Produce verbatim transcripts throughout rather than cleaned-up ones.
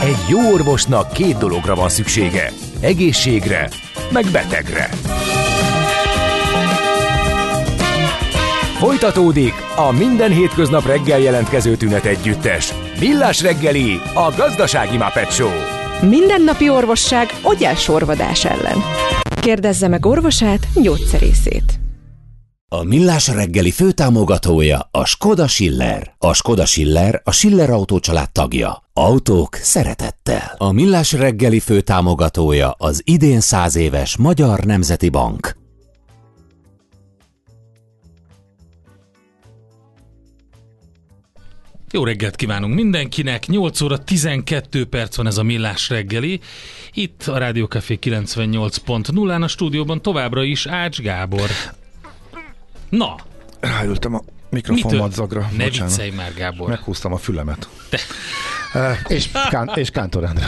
Egy jó orvosnak két dologra van szüksége. Egészségre, meg betegre. Folytatódik a minden hétköznap reggel jelentkező tünet együttes. Millás reggeli, a gazdasági Muppet Show. Mindennapi orvosság ogyásorvadás ellen. Kérdezze meg orvosát, gyógyszerészét. A Millás reggeli főtámogatója a Skoda Schiller. A Skoda Schiller a Schiller Autó család tagja. Autók szeretettel. A Millás reggeli főtámogatója az idén száz éves Magyar Nemzeti Bank. Jó reggelt kívánunk mindenkinek, nyolc óra tizenkét perc van ez a Millás reggeli. Itt a Rádió Café kilencvennyolc pont nullán a stúdióban továbbra is Ács Gábor. Na! Ráültem a mikrofon madzagra. Ne viccelj már, Gábor. Meghúztam a fülemet. Te. Uh, és, Kán, és Kántor Endre.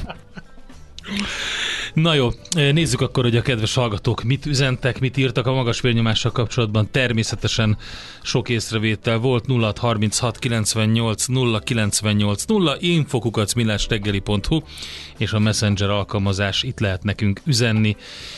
Na jó, nézzük akkor, hogy a kedves hallgatók mit üzentek, mit írtak a magas vérnyomással kapcsolatban. Természetesen sok észrevétel volt. Nulla hat harminchat kilencvennyolc nulla kilencvennyolc nulla info kukac millásreggeli pont hu és a Messenger alkalmazás, itt lehet nekünk üzenni.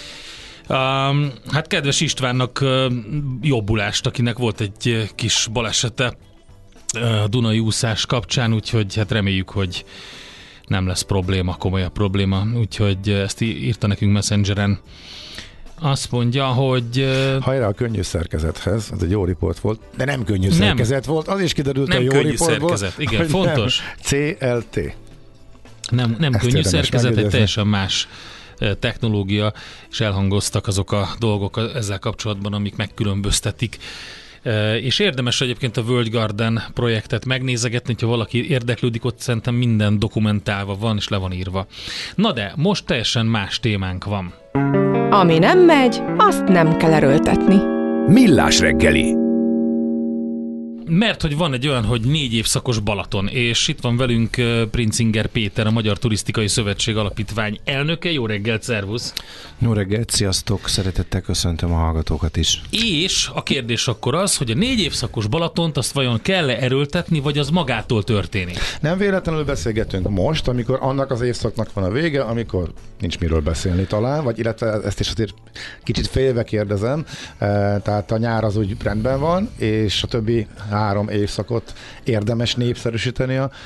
Um, hát kedves Istvánnak uh, jobbulást, akinek volt egy uh, kis balesete uh, a Dunai úszás kapcsán, úgyhogy hát reméljük, hogy nem lesz probléma, komolyabb probléma, úgyhogy ezt írta nekünk Messengeren. Azt mondja, hogy... Hajrá a könnyű szerkezethez, ez egy jó riport volt, de nem könnyű nem, szerkezet volt, az is kiderült nem a jó riportból. Szerkezet. Igen, fontos. cé el té. Nem, nem könnyű szerkezet, egy teljesen más technológia, és elhangoztak azok a dolgok ezzel kapcsolatban, amik megkülönböztetik. És érdemes egyébként a World Garden projektet megnézegetni, hogyha valaki érdeklődik, ott szerintem minden dokumentálva van, és le van írva. Na de, most teljesen más témánk van. Ami nem megy, azt nem kell erőltetni. Millás reggeli. Mert hogy van egy olyan, hogy négy évszakos Balaton, és itt van velünk Princinger Péter, a Magyar Turisztikai Szövetség Alapítvány elnöke. Jó reggelt, szervusz! Jó reggelt, sziasztok! Szeretettel köszöntöm a hallgatókat is. És a kérdés akkor az, hogy a négy évszakos Balatont azt vajon kell-e erőltetni, vagy az magától történik? Nem véletlenül beszélgetünk most, amikor annak az évszaknak van a vége, amikor nincs miről beszélni talán, vagy illetve ezt is azért kicsit félve kérdezem, tehát a nyár az úgy rendben van, és a többi három évszakot érdemes népszerűsíteni a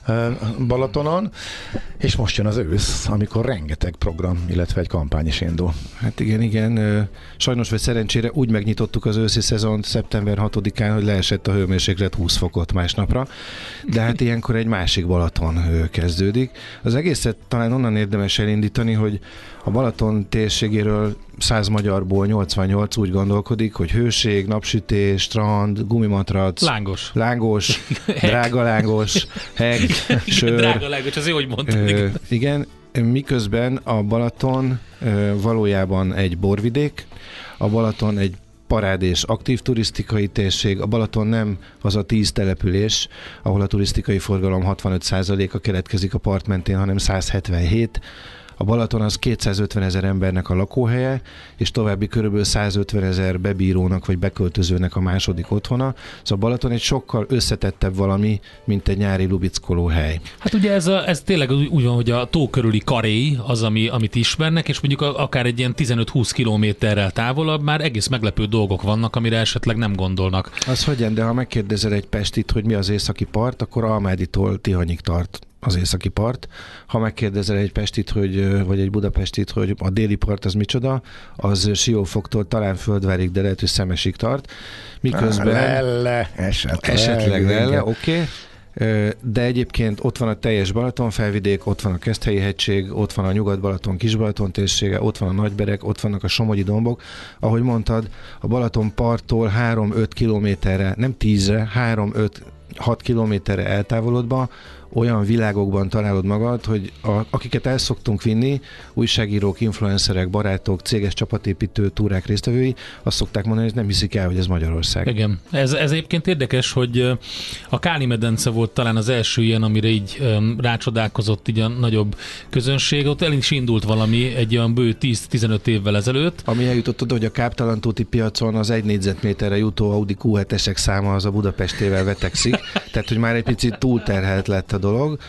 Balatonon, és most jön az ősz, amikor rengeteg program, illetve egy kampány is indul. Hát igen, igen. Sajnos vagy szerencsére úgy megnyitottuk az őszi szezont szeptember hatodikán, hogy leesett a hőmérséklet húsz fokot másnapra, de hát ilyenkor egy másik Balaton kezdődik. Az egészet talán onnan érdemes elindítani, hogy a Balaton térségéről száz magyarból nyolcvannyolc úgy gondolkodik, hogy hőség, napsütés, strand, gumimatrac, lángos, lángos drága lángos, heg, sör. Drága lángos, az jó, hogy mondtad. Ö, igen, miközben a Balaton ö, valójában egy borvidék, a Balaton egy parádés aktív turisztikai térség, a Balaton nem az a tíz település, ahol a turisztikai forgalom hatvanöt százaléka keletkezik a part mentén, hanem száz hetvenhét. A Balaton az kétszázötven ezer embernek a lakóhelye, és további körülbelül százötven ezer bebírónak vagy beköltözőnek a második otthona. Szóval Balaton egy sokkal összetettebb valami, mint egy nyári lubickoló hely. Hát ugye ez, a, ez tényleg úgy van, hogy a tó körüli karé az, ami, amit ismernek, és mondjuk a, akár egy ilyen tizenöt-húsz kilométerrel távolabb már egész meglepő dolgok vannak, amire esetleg nem gondolnak. Az hogyan, de ha megkérdezel egy pestit, hogy mi az északi part, akkor Almáditól Tihanyig tart az északi part. Ha megkérdezel egy pestit, hogy, vagy egy budapestit, hogy a déli part az micsoda, az Siófoktól talán Földvárig, de lehet, hogy Szemesig tart. Miközben... Lelle, esetleg. Esetleg lelle, oké. Okay. De egyébként ott van a teljes Balaton felvidék, ott van a Keszthelyi hegység, ott van a Nyugat-Balaton, Kis-Balaton térsége, ott van a Nagybereg, ott vannak a Somogyi dombok. Ahogy mondtad, a Balaton parttól három-öt kilométerre, nem tízre, három-öt-hat kilométerre eltávolodva olyan világokban találod magad, hogy a, akiket el szoktunk vinni, újságírók, influencerek, barátok, céges csapatépítő túrák résztvevői, azt szokták mondani, hogy nem hiszik el, hogy ez Magyarország. Igen. Ez, ez egyébként érdekes, hogy a Káli-medence volt talán az első ilyen, amire így um, rácsodálkozott így a nagyobb közönség. Ott el is indult valami egy olyan bő tíz-tizenöt évvel ezelőtt. Ami eljutott oda, hogy a káptalantóti piacon az egy négyzetméterre jutó Audi kú hetesek száma az a Budapestével vetekszik, tehát hogy már egy picit túlterhelt lett a dolog,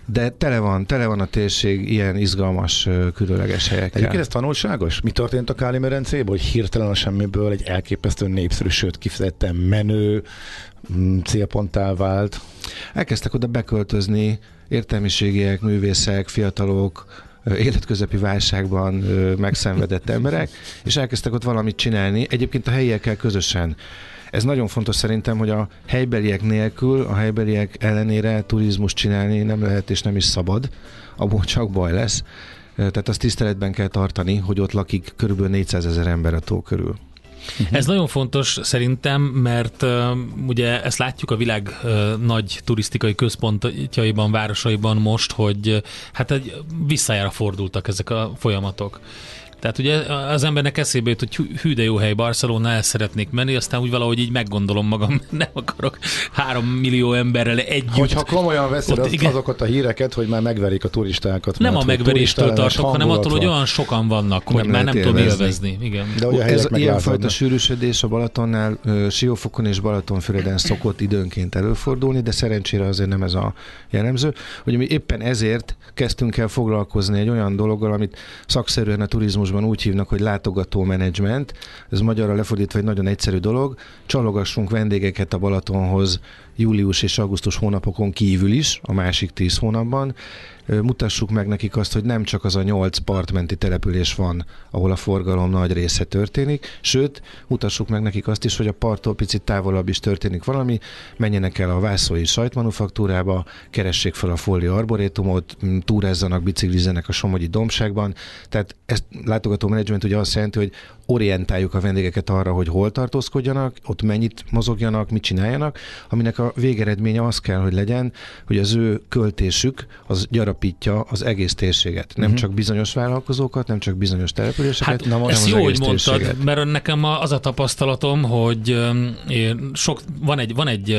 de tele van, tele van a térség ilyen izgalmas, különleges helyekkel. Egyébként ez tanulságos? Mi történt a Káli medencében, hogy hirtelen a semmiből egy elképesztő népszerű, sőt kifejezetten menő célponttá vált? Elkezdtek oda beköltözni értelmiségiek, művészek, fiatalok, életközepi válságban megszenvedett emberek, és elkezdtek ott valamit csinálni, egyébként a helyiekkel közösen. Ez nagyon fontos szerintem, hogy a helybeliek nélkül, a helybeliek ellenére turizmus csinálni nem lehet és nem is szabad, abból csak baj lesz. Tehát azt tiszteletben kell tartani, hogy ott lakik körülbelül négyszázezer ember a tó körül. Uh-huh. Ez nagyon fontos szerintem, mert uh, ugye ezt látjuk a világ uh, nagy turisztikai központjaiban, városaiban most, hogy uh, hát egy visszájára fordultak ezek a folyamatok. Tehát ugye az embernek eszébe jut, hogy hű de jó hely, Barcelona, el szeretnék menni, aztán úgy valahogy így meggondolom magam, nem akarok három millió emberrel együtt. Hogyha komolyan veszed ott, az, azokat a híreket, hogy már megverik a turistákat. Nem mert, a megveréstől tartok, hanem attól, hogy olyan sokan vannak, hogy nem már nem tudom élvezni. Igen. De ugye ez ilyenfajta sűrűsödés a Balatonnál, Siófokon és Balatonfüreden szokott időnként előfordulni, de szerencsére azért nem ez a jellemző. Hogy mi éppen ezért kezdtünk el foglalkozni egy olyan dologgal, amit szakszerűen a turizmusban úgy hívnak, hogy látogató menedzsment. Ez magyarra lefordítva egy nagyon egyszerű dolog. Csalogassunk vendégeket a Balatonhoz július és augusztus hónapokon kívül is, a másik tíz hónapban. Mutassuk meg nekik azt, hogy nem csak az a nyolc partmenti település van, ahol a forgalom nagy része történik, sőt, mutassuk meg nekik azt is, hogy a parttól picit távolabb is történik valami, menjenek el a vászói sajtmanufaktúrába, keressék fel a Folli Arborétumot, túrázzanak, biciklizzenek a Somogyi dombságban. Tehát ezt látogató menedzsment ugye azt jelenti, hogy orientáljuk a vendégeket arra, hogy hol tartózkodjanak, ott mennyit mozogjanak, mit csináljanak, aminek a végeredménye az kell, hogy legyen, hogy az ő költésük az gyarapítja az egész térséget. Nem uh-huh. csak bizonyos vállalkozókat, nem csak bizonyos településeket. Hát na, ezt jó, hogy mondtad, térséget. Mert nekem az a tapasztalatom, hogy sok, van egy, van egy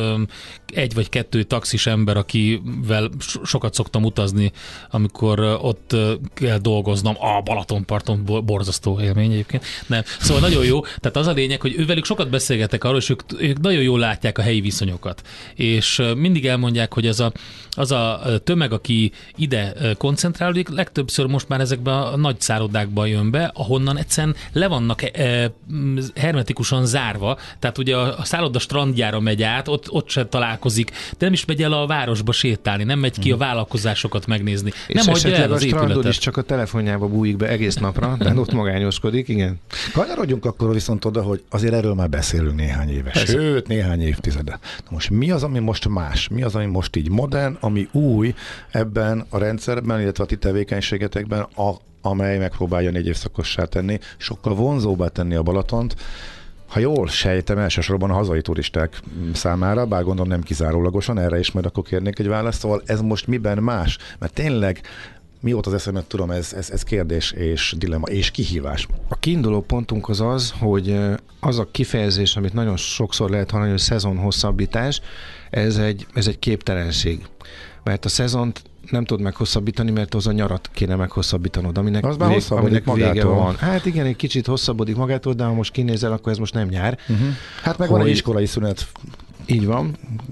egy vagy kettő taxis ember, akivel sokat szoktam utazni, amikor ott kell dolgoznom a Balatonparton, borzasztó élmény egyébként. Nem. Szóval nagyon jó. Tehát az a lényeg, hogy ővelük sokat beszélgetek arról, és ők, ők nagyon jól látják a helyi viszonyokat. És mindig elmondják, hogy az a, az a tömeg, aki ide koncentrálódik, legtöbbször most már ezekben a nagy szállodákban jön be, ahonnan egyszerűen le vannak hermetikusan zárva, tehát ugye a szálloda strandjára megy át, ott, ott se találkozik, de nem is megy el a városba sétálni, nem megy ki a vállalkozásokat megnézni. És nem hagyja el az a strandon épületet. is csak a telefonjába bújik be egész napra, de ott magányoskodik, igen. Kanyarodjunk akkor viszont oda, hogy azért erről már beszélünk néhány éve, sőt néhány évtizede. Na most mi az, ami most más? Mi az, ami most így modern, ami új ebben a rendszerben, illetve a ti tevékenységetekben, a, amely megpróbálja négy évszakossá tenni, sokkal vonzóbbá tenni a Balatont, ha jól sejtem, elsősorban a hazai turisták számára, bár gondolom nem kizárólagosan, erre is majd akkor kérnék egy választ, szóval ez most miben más? Mert tényleg mióta az eszemet tudom, ez, ez, ez kérdés és dilemma és kihívás. A kiinduló pontunk az az, hogy az a kifejezés, amit nagyon sokszor lehet hallani, hogy szezon hosszabbítás, ez egy, ez egy képtelenség. Mert a szezont nem tud meghosszabbítani, mert az a nyarat kéne meghosszabbítanod, aminek, az vég, aminek vége magától. van. Hát igen, egy kicsit hosszabbodik magától, de ha most kinézel, akkor ez most nem nyár. Uh-huh. Hát meg hogy... van egy iskolai szünet. Így van.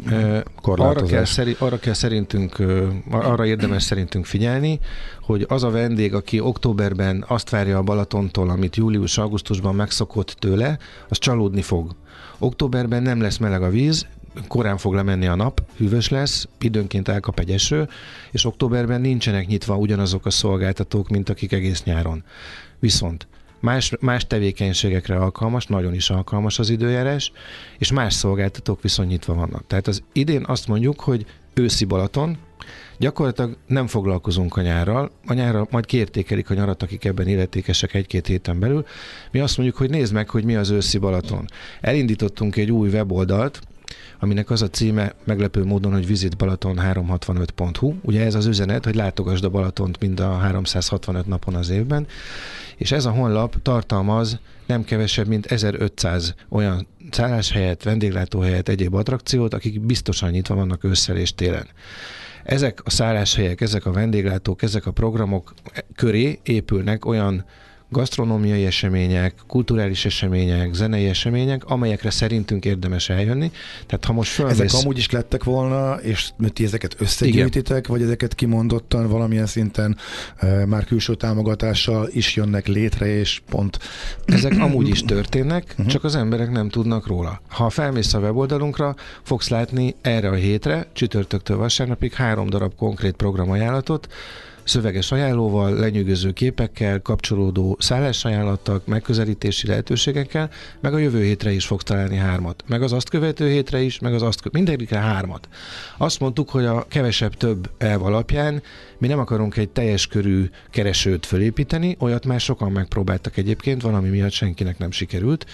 Arra kell, szeri, arra kell szerintünk, arra érdemes szerintünk figyelni, hogy az a vendég, aki októberben azt várja a Balatontól, amit július-augusztusban megszokott tőle, az csalódni fog. Októberben nem lesz meleg a víz, korán fog lemenni a nap, hűvös lesz, időnként elkap egy eső, és októberben nincsenek nyitva ugyanazok a szolgáltatók, mint akik egész nyáron. Viszont Más, más tevékenységekre alkalmas, nagyon is alkalmas az időjárás, és más szolgáltatók viszont nyitva vannak. Tehát az idén azt mondjuk, hogy őszi Balaton, gyakorlatilag nem foglalkozunk a nyárral, a nyárra majd kiértékelik a nyarat, akik ebben illetékesek egy-két héten belül. Mi azt mondjuk, hogy nézd meg, hogy mi az őszi Balaton. Elindítottunk egy új weboldalt, aminek az a címe meglepő módon, hogy visit balaton háromszázhatvanöt pont hu. Ugye ez az üzenet, hogy látogasd a Balatont mind a háromszázhatvanöt napon az évben, és ez a honlap tartalmaz nem kevesebb, mint ezerötszáz olyan szálláshelyet, vendéglátóhelyet, egyéb attrakciót, akik biztosan nyitva vannak ősszel és télen. Ezek a szálláshelyek, ezek a vendéglátók, ezek a programok köré épülnek olyan gasztronómiai események, kulturális események, zenei események, amelyekre szerintünk érdemes eljönni. Tehát ha most fölmész... Ezek amúgy is lettek volna, és ti ezeket összegyűjtitek, vagy ezeket kimondottan valamilyen szinten e, már külső támogatással is jönnek létre, és pont... Ezek amúgy is történnek, uh-huh. csak az emberek nem tudnak róla. Ha felmész a weboldalunkra, fogsz látni erre a hétre, csütörtöktől vasárnapig három darab konkrét programajánlatot, szöveges ajánlóval, lenyűgöző képekkel, kapcsolódó szállásajánlattak, megközelítési lehetőségekkel, meg a jövő hétre is fogsz találni hármat. Meg az azt követő hétre is, meg az azt követő, mindegyikre hármat. Azt mondtuk, hogy a kevesebb több elv alapján mi nem akarunk egy teljes körű keresőt fölépíteni, olyat már sokan megpróbáltak egyébként, valami miatt senkinek nem sikerült,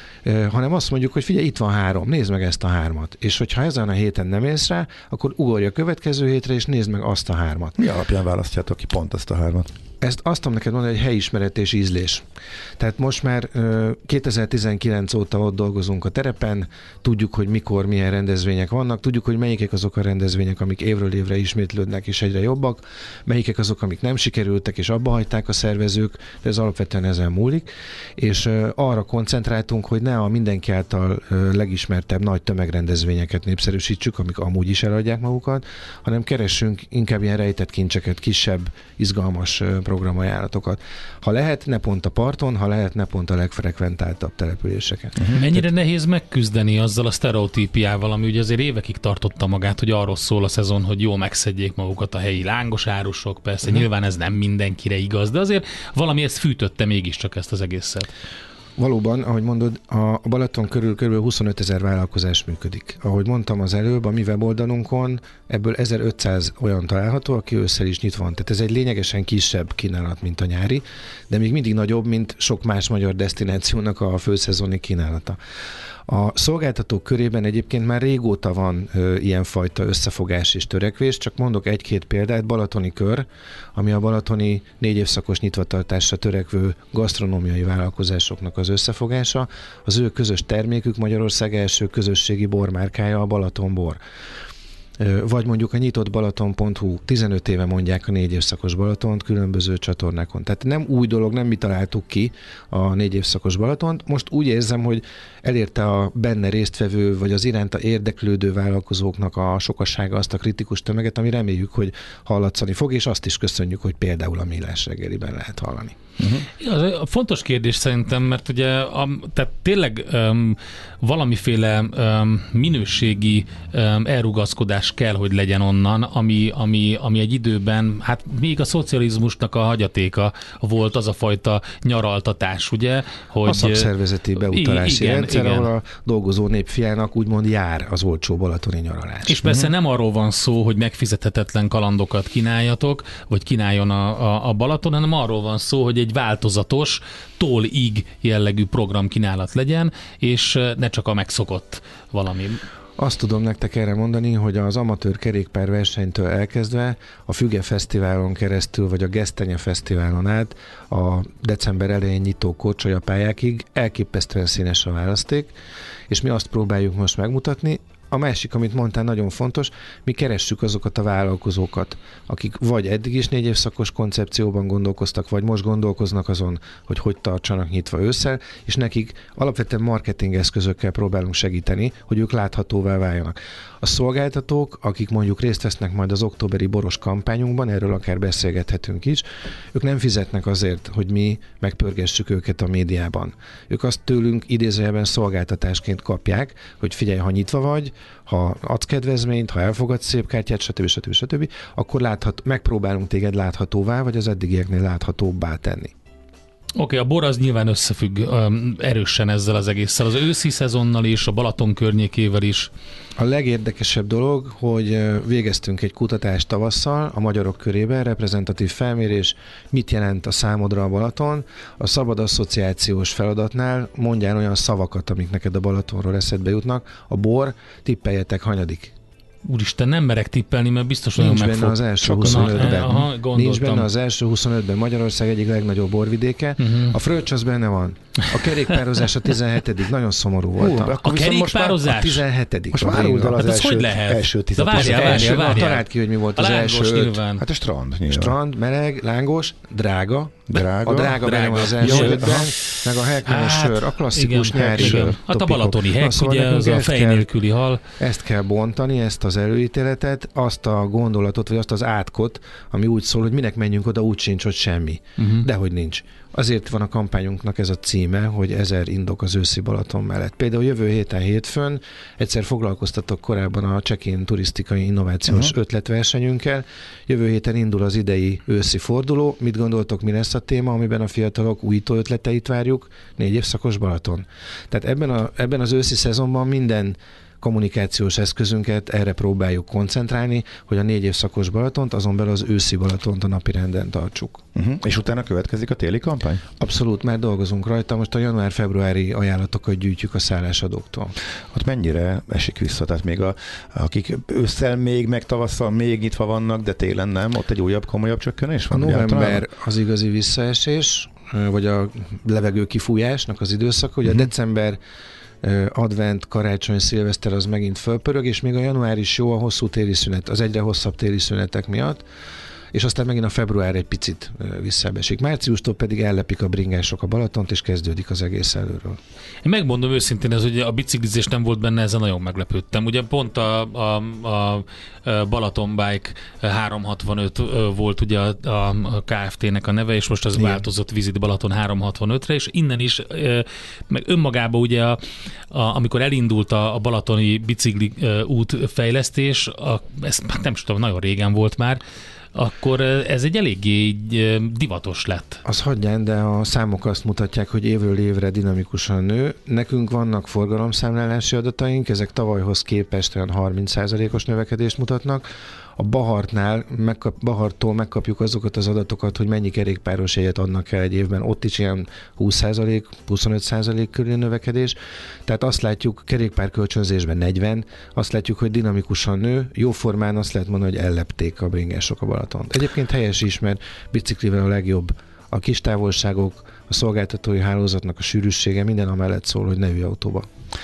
hanem azt mondjuk, hogy figyelj, itt van három, nézd meg ezt a hármat. És hogyha ezen a héten nem élsz rá, akkor ugorj a következő hétre, és nézd meg azt a hármat. Mi alapján választjátok ki pont ezt a hármat? Ezt azt tudom neked mondani, hogy helyismeret és ízlés. Tehát most már kétezer-tizenkilenc óta ott dolgozunk a terepen, tudjuk, hogy mikor milyen rendezvények vannak, tudjuk, hogy melyikek azok a rendezvények, amik évről évre ismétlődnek és egyre jobbak, melyikek azok, amik nem sikerültek és abba hagyták a szervezők, de ez alapvetően ezen múlik, és arra koncentráltunk, hogy ne a mindenki által legismertebb nagy tömegrendezvényeket népszerűsítsük, amik amúgy is eladják magukat, hanem keressünk inkább ilyen rejtett kincseket, kisebb, izgalmas programajánlatokat. Ha lehet, ne pont a parton, ha lehet, ne pont a legfrekventáltabb településeken. Uh-huh. Mennyire Tehát... nehéz megküzdeni azzal a sztereotípiával, ami ugye azért évekig tartotta magát, hogy arról szól a szezon, hogy jól megszedjék magukat a helyi lángos árusok, persze uh-huh. nyilván ez nem mindenkire igaz, de azért valami ezt fűtötte mégiscsak ezt az egészet. Valóban, ahogy mondod, a Balaton körül kb. huszonöt ezer vállalkozás működik. Ahogy mondtam az előbb, a mi weboldalunkon ebből ezerötszáz olyan található, aki ősszel is nyitva van. Tehát ez egy lényegesen kisebb kínálat, mint a nyári, de még mindig nagyobb, mint sok más magyar desztinációnak a főszezoni kínálata. A szolgáltatók körében egyébként már régóta van ö, ilyenfajta összefogás és törekvés, csak mondok egy-két példát, Balatoni Kör, ami a balatoni négy évszakos nyitvatartásra törekvő gasztronómiai vállalkozásoknak az összefogása, az ő közös termékük Magyarország első közösségi bormárkája, a Balaton bor. Vagy mondjuk a nyitott balaton pont hu, tizenöt éve mondják a négy évszakos Balatont különböző csatornákon. Tehát nem új dolog, nem mi találtuk ki a négy évszakos Balatont. Most úgy érzem, hogy elérte a benne résztvevő, vagy az iránta érdeklődő vállalkozóknak a sokasága azt a kritikus tömeget, ami reméljük, hogy hallatszani fog, és azt is köszönjük, hogy például a Millás reggeliben lehet hallani. Uh-huh. Ja, fontos kérdés szerintem, mert ugye a, tehát tényleg um, valamiféle um, minőségi um, elrugaszkodás kell, hogy legyen onnan, ami, ami, ami egy időben, hát még a szocializmusnak a hagyatéka volt az a fajta nyaraltatás, ugye? Hogy, a szakszervezeti beutalási igen, rendszer, igen. ahol a dolgozó népfiának úgymond jár az olcsó balatoni nyaralás. És persze uh-huh. nem arról van szó, hogy megfizethetetlen kalandokat kínáljatok, vagy kínáljon a, a, a Balaton, hanem arról van szó, hogy egy egy változatos, tól-ig jellegű programkínálat legyen, és ne csak a megszokott valami. Azt tudom nektek erre mondani, hogy az amatőr kerékpárversenytől elkezdve a Füge Fesztiválon keresztül, vagy a Gesztenye Fesztiválon át a december elején nyitó korcsolyapályákig elképesztően színes a választék, és mi azt próbáljuk most megmutatni. A másik, amit mondtál, nagyon fontos, mi keressük azokat a vállalkozókat, akik vagy eddig is négy évszakos koncepcióban gondolkoztak, vagy most gondolkoznak azon, hogy hogy tartsanak nyitva ősszel, és nekik alapvetően marketing eszközökkel próbálunk segíteni, hogy ők láthatóvá váljanak. A szolgáltatók, akik mondjuk részt vesznek majd az októberi boros kampányunkban, erről akár beszélgethetünk is, ők nem fizetnek azért, hogy mi megpörgessük őket a médiában. Ők azt tőlünk idézőjelben szolgáltatásként kapják, hogy figyelj, ha nyitva vagy, ha adsz kedvezményt, ha elfogadsz szép kártyát, stb. stb. stb., akkor láthat, megpróbálunk téged láthatóvá, vagy az eddigieknél láthatóbbá tenni. Oké, okay, a bor az nyilván összefügg um, erősen ezzel az egésszel, az őszi szezonnal is, a Balaton környékével is. A legérdekesebb dolog, hogy végeztünk egy kutatást tavasszal a magyarok körében, reprezentatív felmérés, mit jelent a számodra a Balaton. A szabad asszociációs feladatnál mondjál olyan szavakat, amik neked a Balatonról eszedbe jutnak. A bor, tippeljetek, hanyadik? Úristen, nem merek tippelni, mert biztos nagyon Nincs megfog. benne az első huszonötben. Aha, Nincs benne az első huszonötben. Magyarország egyik legnagyobb borvidéke. Uh-huh. A fröccs az benne van. A kerékpározás a tizenhetedik Nagyon szomorú voltam. Uh, a kerékpározás? A tizenhetedik Most már áruld el az hát első, hogy lehet? első De várjál, várjál, várjál. Találd ki, hogy mi volt a az első nyilván. Hát a strand. Nyilván. Strand, meleg, lángos, drága, Drága. A drága, drága. Az első Jó, ötben, meg a Herkules hát, sör, a klasszikus igen, nyári igen. sör. Hát a balatoni hek, szóval ugye az a fej nélküli hal. Ezt kell bontani, ezt az előítéletet, azt a gondolatot, vagy azt az átkot, ami úgy szól, hogy minek menjünk oda, úgy sincs ott semmi. Uh-huh. Dehogy nincs. Azért van a kampányunknak ez a címe, hogy ezer indok az őszi Balaton mellett. Például jövő héten hétfőn egyszer foglalkoztatok korábban a check-in turisztikai innovációs uh-huh. ötletversenyünkkel. Jövő héten indul az idei őszi forduló. Mit gondoltok, mi lesz a téma, amiben a fiatalok újító ötleteit várjuk? Négy évszakos Balaton. Tehát ebben, a, ebben az őszi szezonban minden kommunikációs eszközünket erre próbáljuk koncentrálni, hogy a négy évszakos Balatont, azon belül az őszi Balatont a napirenden tartsuk. Uh-huh. És utána következik a téli kampány? Abszolút, már dolgozunk rajta. Most a január-februári ajánlatokat gyűjtjük a szállásadóktól. Ott mennyire esik vissza? Tehát még a, akik ősszel még, meg tavasszal még nyitva vannak, de télen nem, ott egy újabb, komolyabb csökkenés van? A november az igazi visszaesés, vagy a levegő kifújásnak az időszak, ugye uh-huh. a december advent, karácsony, szilveszter az megint fölpörög, és még a január is jó a hosszú téli szünet, az egyre hosszabb téli szünetek miatt, és aztán megint a február egy picit visszaesik. Márciustól pedig ellepik a bringások a Balatont, és kezdődik az egész előről. Én megmondom őszintén, ez, hogy a biciklizés nem volt benne, ezen nagyon meglepődtem. Ugye pont a, a, a Balaton Bike háromszázhatvanöt volt ugye a, a Kft-nek a neve, és most az igen. változott Visit Balaton háromszázhatvanötre, és innen is, meg önmagában ugye, a, a, amikor elindult a, a balatoni bicikli útfejlesztés, a, ez nem tudom, nagyon régen volt már, akkor ez egy eléggé divatos lett. Az hagyján, de a számok azt mutatják, hogy évről évre dinamikusan nő. Nekünk vannak forgalomszámlálási adataink, ezek tavalyhoz képest olyan harminc százalékos növekedést mutatnak. A Bahartnál, megkap, Baharttól megkapjuk azokat az adatokat, hogy mennyi kerékpáros jegyet adnak el egy évben. Ott is ilyen húsz százalék, huszonöt százalék körüli növekedés. Tehát azt látjuk, kerékpárkölcsönzésben negyven, azt látjuk, hogy dinamikusan nő. Jóformán azt lehet mondani, hogy ellepték a bringások a Balatont. Egyébként helyes is, mert biciklivel a legjobb a kis távolságok, a szolgáltatói hálózatnak a sűrűsége, minden amellett szól, hogy ne ülj autóba.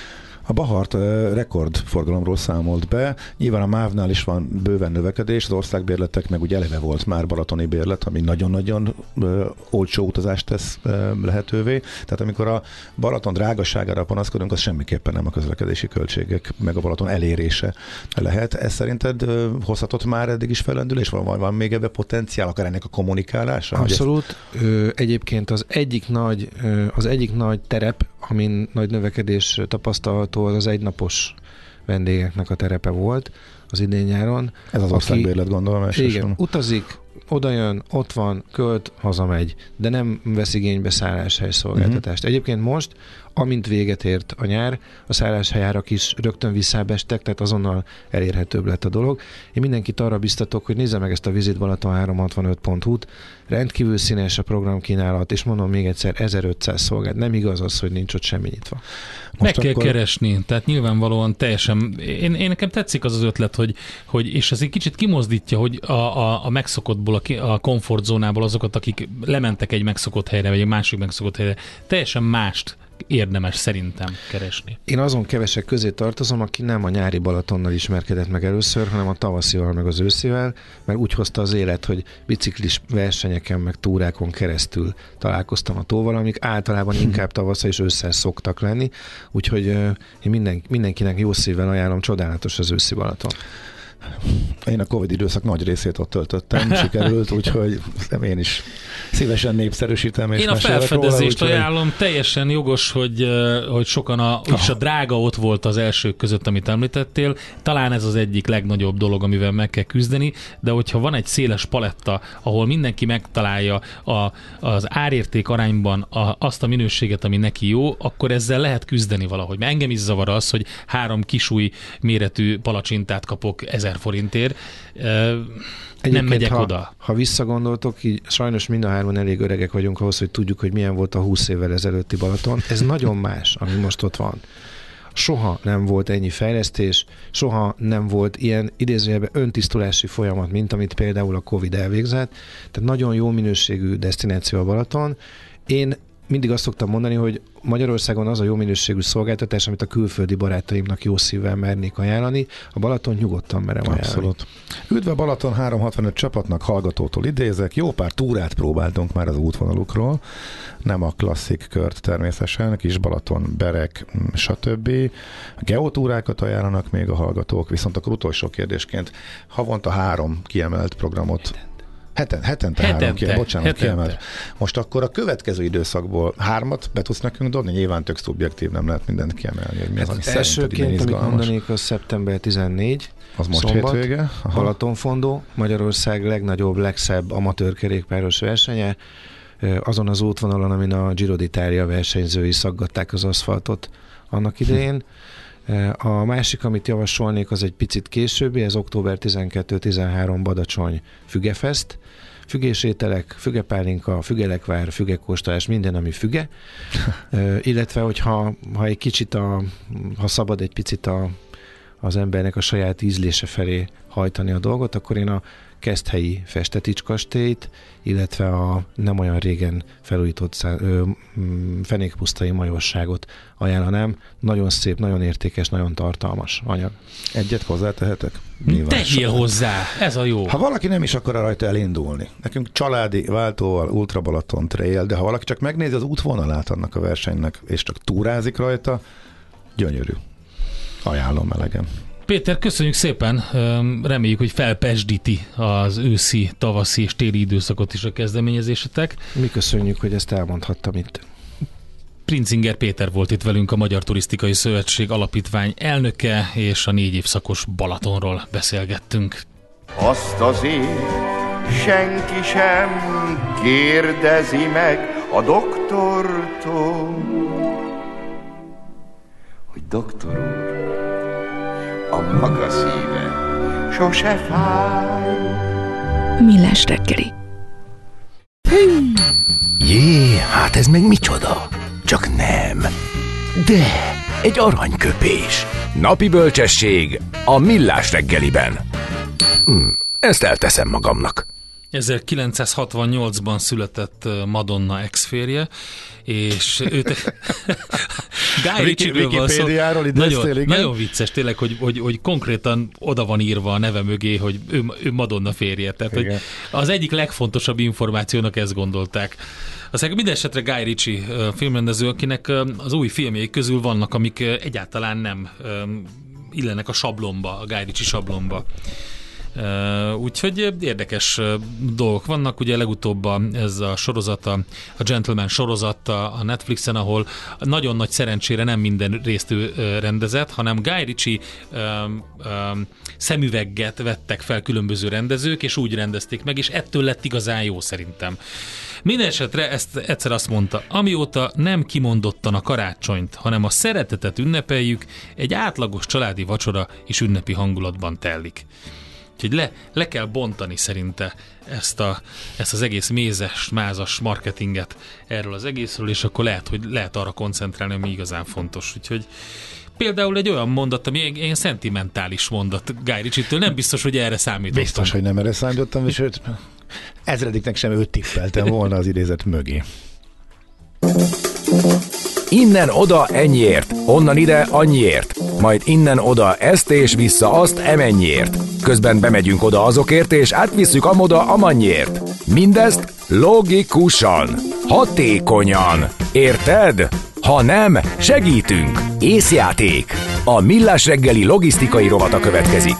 A Bahart uh, rekordforgalomról számolt be. Nyilván a MÁV-nál is van bőven növekedés, az országbérletek meg ugye eleve volt már balatoni bérlet, ami nagyon-nagyon uh, olcsó utazást tesz uh, lehetővé. Tehát amikor a Balaton drágaságára panaszkodunk, az semmiképpen nem a közlekedési költségek, meg a Balaton elérése lehet. Ez szerinted uh, hozhatott már eddig is fellendülés? Van, van, van még ebbe potenciál, akár ennek a kommunikálása? Abszolút. Ö, egyébként az egyik nagy, ö, az egyik nagy terep, amin nagy növekedés tapasztalható, az az egynapos vendégeknek a terepe volt az idén nyáron. Ez az országbérlet, gondolom elsősorban. Igen, utazik, odajön, ott van, költ, hazamegy, de nem vesz igénybe szálláshely szolgáltatást. Uh-huh. Egyébként most, amint véget ért a nyár, a szálláshelyárak is rögtön visszábestek, tehát azonnal elérhetőbb lett a dolog. Én mindenkit arra biztatok, hogy nézze meg ezt a Visit Balaton háromszázhatvanöt pont hu-t, rendkívül színes a programkínálat, és mondom még egyszer, ezerötszáz szolgált. Nem igaz az, hogy nincs ott semmi nyitva. Most meg kell akkor... keresni, tehát nyilvánvalóan teljesen, én, én nekem tetszik az az ötlet, hogy, hogy és ez egy kicsit kimozdítja, hogy a, a, a megszokottból, a, a komfortzónából azokat, akik lementek egy megszokott helyre, vagy egy másik megszokott helyre, teljesen mást érdemes szerintem keresni. Én azon kevesek közé tartozom, aki nem a nyári Balatonnal ismerkedett meg először, hanem a tavaszival, meg az őszivel, mert úgy hozta az élet, hogy biciklis versenyeken, meg túrákon keresztül találkoztam a tóval, amik általában inkább tavasszal és ősszel szoktak lenni, úgyhogy uh, én minden, mindenkinek jó szívvel ajánlom, csodálatos az őszi Balaton. Én a Covid időszak nagy részét ott töltöttem, sikerült, úgyhogy én is szívesen népszerűsítem. És én a felfedezést róla, ajánlom, teljesen jogos, hogy, hogy sokan a, és a drága ott volt az elsők között, amit említettél. Talán ez az egyik legnagyobb dolog, amivel meg kell küzdeni, de hogyha van egy széles paletta, ahol mindenki megtalálja a, az árérték arányban a, azt a minőséget, ami neki jó, akkor ezzel lehet küzdeni valahogy. Mert engem is zavar az, hogy három kisúj méretű palacsintát kapok ezer forintért. Nem megyek ha, oda. Ha visszagondoltok, így sajnos mind a hárman elég öregek vagyunk ahhoz, hogy tudjuk, hogy milyen volt a húsz évvel ezelőtti Balaton. Ez nagyon más, ami most ott van. Soha nem volt ennyi fejlesztés, soha nem volt ilyen idézőjelben öntisztulási folyamat, mint amit például a Covid elvégzett. Tehát nagyon jó minőségű desztináció a Balaton. Én mindig azt szoktam mondani, hogy Magyarországon az a jó minőségű szolgáltatás, amit a külföldi barátaimnak jó szívvel mernék ajánlani, a Balaton nyugodtan merem ajánlani. Abszolút. Üdv a Balaton háromszázhatvanöt csapatnak, hallgatótól idézek. Jó pár túrát próbáltunk már az útvonalukról, nem a klasszik kört természetesen, kis Balaton, Berek, stb. Geotúrákat ajánlanak még a hallgatók, viszont akkor utolsó kérdésként havonta három kiemelt programot Heten, hetente, hetente három kiemelt, bocsánat, hetente. kiemelt. Most akkor a következő időszakból hármat be tudsz nekünk dobni? Nyilván tök szubjektív, nem lehet mindent kiemelni, hogy mi az, ami hát elsőként, amit mondanék, az szeptember tizennégy, az most szombat, hétvége. Balatonfondó, Magyarország legnagyobb, legszebb amatőr kerékpáros versenye, azon az útvonalon, amin a Giro d'Italia versenyzői szaggatták az aszfaltot annak idején. A másik, amit javasolnék, az egy picit későbbi, ez október tizenkettő-tizenhárom Badacsony Fügefest. Fügésételek, fügepálinka, fügelekvár, fügekóstolás, minden, ami füge. Illetve, hogyha ha egy kicsit, a, ha szabad egy picit a, az embernek a saját ízlése felé hajtani a dolgot, akkor én a Keszthelyi Festetics kastélyt, illetve a nem olyan régen felújított szá, ö, fenékpusztai majorságot ajánlanám. Nagyon szép, nagyon értékes, nagyon tartalmas anyag. Egyet hozzátehetek? Tegyél hozzá, ez a jó. Ha valaki nem is akar rajta elindulni, nekünk családi váltóval Ultra Balaton Trail, de ha valaki csak megnézi az útvonalát annak a versenynek, és csak túrázik rajta, gyönyörű. Ajánlom elegem. Péter, köszönjük szépen, reméljük, hogy felpesdíti az őszi, tavaszi és téli időszakot is a kezdeményezésetek. Mi köszönjük, hogy ezt elmondhattam itt. Princinger Péter volt itt velünk, a Magyar Turisztikai Szövetség Alapítvány elnöke, és a négy évszakos Balatonról beszélgettünk. Azt azért senki sem kérdezi meg a doktortól, hogy doktor úr, a maga szíve sose fáj. Millás reggeli. Jé, hát ez meg micsoda? Csak nem. De, egy aranyköpés. Napi bölcsesség a Millás reggeliben. Hm, ezt elteszem magamnak. ezerkilencszázhatvannyolcban született Madonna ex-férje, és őt Guy Ritchie-ről van szó. Nagyon, nagyon vicces tényleg, hogy, hogy, hogy konkrétan oda van írva a neve mögé, hogy ő, ő Madonna férje. Tehát, hogy az egyik legfontosabb információnak ezt gondolták. Aztán minden esetre Guy Ritchie filmrendező, akinek az új filmjei közül vannak, amik egyáltalán nem illenek a sablonba, a Guy Ritchie sablonba. Uh, úgyhogy érdekes uh, dolgok vannak, ugye legutóbb a, ez a sorozata, a Gentleman sorozata a Netflixen, ahol nagyon nagy szerencsére nem minden részt ő uh, rendezett, hanem Guy Ritchie um, um, szemüvegget vettek fel különböző rendezők, és úgy rendezték meg, és ettől lett igazán jó szerintem. Minden esetre ezt egyszer azt mondta, amióta nem kimondottan a karácsonyt, hanem a szeretetet ünnepeljük, egy átlagos családi vacsora is ünnepi hangulatban tellik. Úgyhogy le, le kell bontani szerinte ezt, a, ezt az egész mézes, mázas marketinget erről az egészről, és akkor lehet, hogy lehet arra koncentrálni, ami igazán fontos. Úgyhogy például egy olyan mondat, ami egy ilyen szentimentális mondat Guy Ritchie-től, nem biztos, hogy erre számítottam. Biztos, hogy nem erre számítottam, és őt ezrediknek sem őt tippeltem volna az idézet mögé. Innen oda ennyiért, onnan ide annyiért, majd innen oda ezt és vissza azt emennyiért. Közben bemegyünk oda azokért, és átvisszük amoda amannyiért. Mindezt logikusan, hatékonyan. Érted? Ha nem, segítünk. Észjáték. A Millás reggeli logisztikai rovata következik.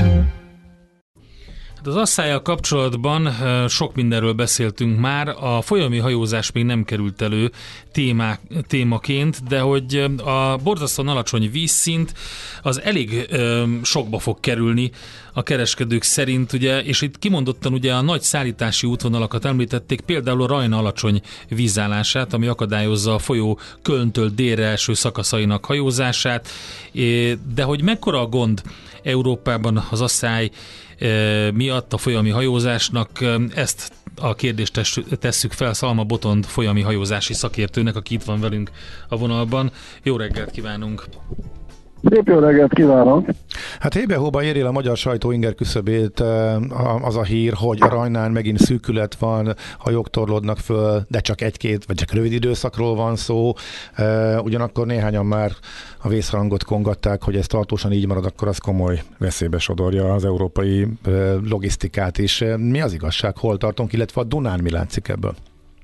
Az asszállyal kapcsolatban sok mindenről beszéltünk már, a folyami hajózás még nem került elő témák, témaként, de hogy a borzasztóan alacsony vízszint az elég ö, sokba fog kerülni a kereskedők szerint, ugye, és itt kimondottan ugye a nagy szállítási útvonalakat említették, például a Rajna alacsony vízállását, ami akadályozza a folyó Kölntől délre első szakaszainak hajózását, de hogy mekkora a gond Európában az asszály miatt a folyami hajózásnak, ezt a kérdést tesszük fel Szalma Botond folyami hajózási szakértőnek, aki itt van velünk a vonalban. Jó reggelt kívánunk! Szép jó reggelt kívánok! Hát hébe-hóba éri a magyar sajtó inger küszöbét az a hír, hogy a Rajnán megint szűkület van, hajók torlódnak föl, de csak egy-két, vagy csak rövid időszakról van szó. Ugyanakkor néhányan már a vészharangot kongatták, hogy ez tartósan így marad, akkor az komoly veszélybe sodorja az európai logisztikát is. Mi az igazság, hol tartunk, illetve a Dunán mi látszik ebből?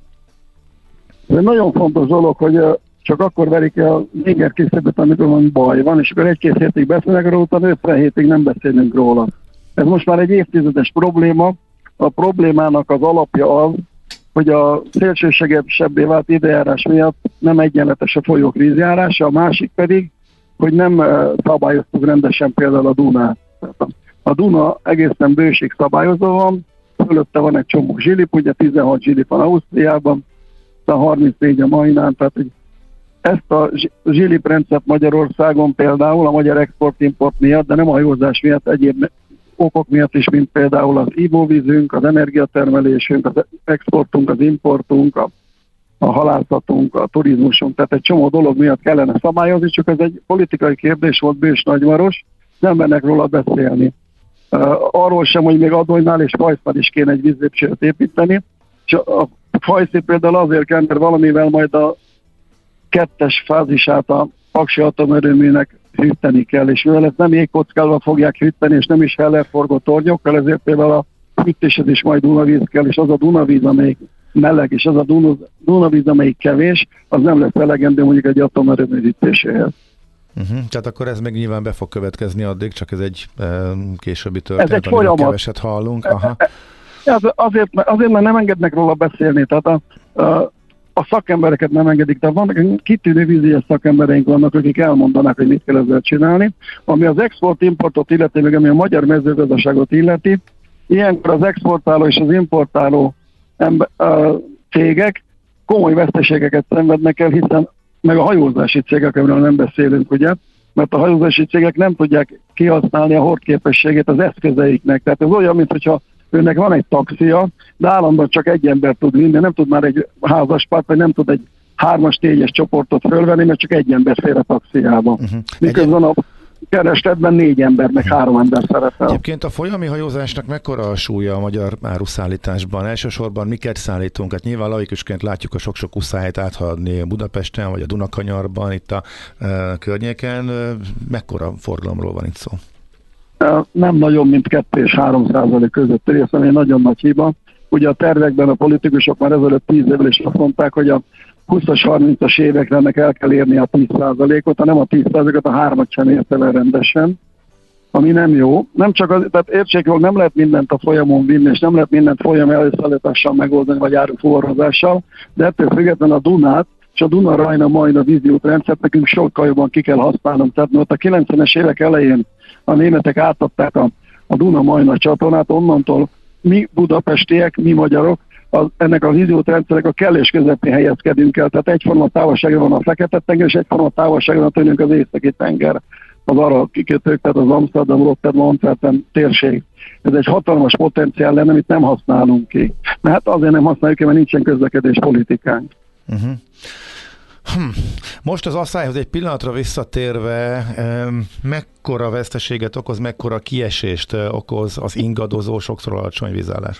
Ez egy nagyon fontos dolog, hogy csak akkor verik el a inger küszöböt, amikor van baj van, és akkor egy-két hétig beszélnek róla, utána ötven hétig nem beszélünk róla. Ez most már egy évtizedes probléma. A problémának az alapja az, hogy a szélsőségesebbé vált időjárás miatt nem egyenletes a folyók vízjárása, a másik pedig, hogy nem szabályoztuk rendesen például a Dunát. A Duna egészen bőség szabályozva van, fölötte van egy csomó zsilip, ugye tizenhat zsilip van Ausztriában, a harmincnégy a Majnán, tehát hogy ezt a zsilip rendszert Magyarországon például a magyar export-import miatt, de nem a hajózás miatt, egyéb okok miatt is, mint például az ivóvízünk, az energiatermelésünk, az exportunk, az importunk, a, a halászatunk, a turizmusunk, tehát egy csomó dolog miatt kellene szabályozni, csak ez egy politikai kérdés volt, Bős Nagymaros, nem mennek róla beszélni. Uh, arról sem, hogy még Adonynál és Fajszban is kéne egy vízlépcsőt építeni, és a Fajszi például azért kell, mert valamivel majd a kettes fázisát a Paksi atomerőműnek hűteni kell, és mivel ezt nem jégkockával fogják hűteni, és nem is hellerforgó tornyokkal, ezért például a hűtéshez is majd Dunavíz kell, és az a Dunavíz, amelyik meleg, és az a Dunavíz, amelyik kevés, az nem lesz elegendő mondjuk egy atomerőmű hűtéséhez. Uh-huh. Tehát akkor ez még nyilván be fog következni addig, csak ez egy e, későbbi történet, ez egy folyamat. Keveset hallunk. Aha. Ez azért, azért, mert nem engednek róla beszélni, tehát a, a a szakembereket nem engedik, tehát vannak kitűnő vízies szakembereink vannak, akik elmondanak, hogy mit kell ezzel csinálni. Ami az export-importot illeti, meg ami a magyar mezőgazdaságot illeti, ilyenkor az exportáló és az importáló ember, uh, cégek komoly veszteségeket szenvednek el, hiszen meg a hajózási cégek, amiről nem beszélünk, ugye, mert a hajózási cégek nem tudják kihasználni a hordképességét az eszközeiknek. Tehát ez olyan, mintha őnek van egy taxia, de állandóan csak egy ember tud vinni, nem tud már egy házaspárt, vagy nem tud egy hármas, négyes csoportot fölvenni, mert csak egy ember fér a taxiába. Uh-huh. Miközben a keresletben négy ember, meg uh-huh. három ember szerepel. Egyébként a folyami hajózásnak mekkora a súlya a magyar áruszállításban? Elsősorban miket szállítunk? Hát nyilván laikusként látjuk a sok-sok uszályt áthaladni Budapesten, vagy a Dunakanyarban, itt a e, környéken. Mekkora forgalomról van itt szó? Nem nagyon, mint kettő és három százalék között rész, ami egy nagyon nagy hiba. Ugye a tervekben a politikusok már ezelőtt tíz évvel is azt mondták, hogy a húszas, harmincas évekre ennek el kell érni a tíz százalékot, ha nem a tíz százalékot, a hármat sem érte el rendesen, ami nem jó. Nem csak az, tehát értsék jól, nem lehet mindent a folyamon vinni, és nem lehet mindent folyam előszállítással megoldani, vagy árufuvarozással, de ettől függetlenül a Dunát, és a Duna-Rajna-Majna víziútrendszert nekünk sokkal jobban ki kell használnunk. Tehát ott a kilencvenes évek elején a németek átadták a, a Duna-Majna csatornát, onnantól mi budapestiek, mi magyarok, az, ennek a víziútrendszerek a kellés közepén helyezkedünk el. Tehát egyforma távolságra van a Fekete-tenger, és egyforma távolságra van tőlünk az Északi-tenger, az arab kikötők, tehát az Amsterdam, Rotterdam, Antwerpen térség. Ez egy hatalmas potenciál lenne, amit nem használunk ki. Mert hát azért nem használjuk ki, mert nincsen közlekedés politikánk. Uh-huh. Hm. Most az asszályhoz egy pillanatra visszatérve, mekkora veszteséget okoz, mekkora kiesést okoz az ingadozó, sokszor alacsony vízállás?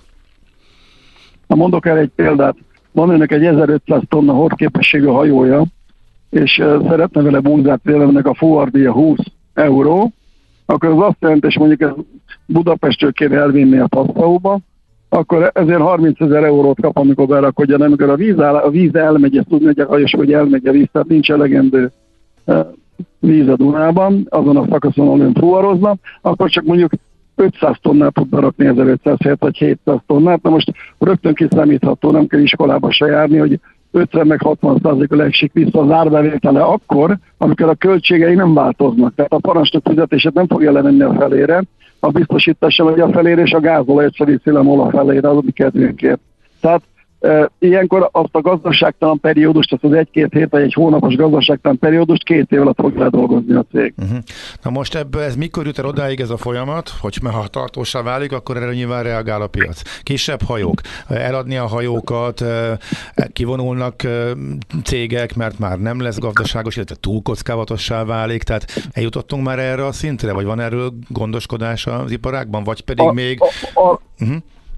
Na mondok el egy példát. Van önnek egy ezerötszáz tonna hordképességű hajója, és szeretne vele búzát vélemnek a fuvardia húsz euró, akkor az azt jelenti, és mondjuk ez Budapestről kéne elvinni a Passauba, akkor ezért harmincezer eurót kap, amikor berakodja, amikor a víz, áll, a víz elmegy, ezt tudni, hogy a hajós, hogy elmegy a víz, tehát nincs elegendő víz a Dunában, azon a szakaszon, ahol ön fuvarozna, akkor csak mondjuk ötszáz tonnát tud berakni, ezerötszáz vagy hétszáz tonnát, na most rögtön kiszámítható, nem kell iskolába se járni, hogy ötven meg hatvan százalékra esik vissza az árbevétele akkor, amikor a költségei nem változnak. Tehát a parancsnok fizetését nem fogja levenni a felére, a biztosítás sem megy a felére, és a gázolajat se viszi le a felére az a mi kedvünkért. Tehát Ilyenkor azt a gazdaságtalan periódust, azt az egy-két hét vagy egy hónapos gazdaságtalan periódust két év alatt fog ledolgozni a cég. Uh-huh. Na most ebből ez mikor jut el odáig ez a folyamat, hogy ha tartósá válik, akkor erre nyilván reagál a piac. Kisebb hajók, eladni a hajókat, kivonulnak cégek, mert már nem lesz gazdaságos, illetve túl kockázatossá válik, tehát eljutottunk már erre a szintre, vagy van erről gondoskodás az iparágban, vagy pedig a, még... A, a, uh-huh.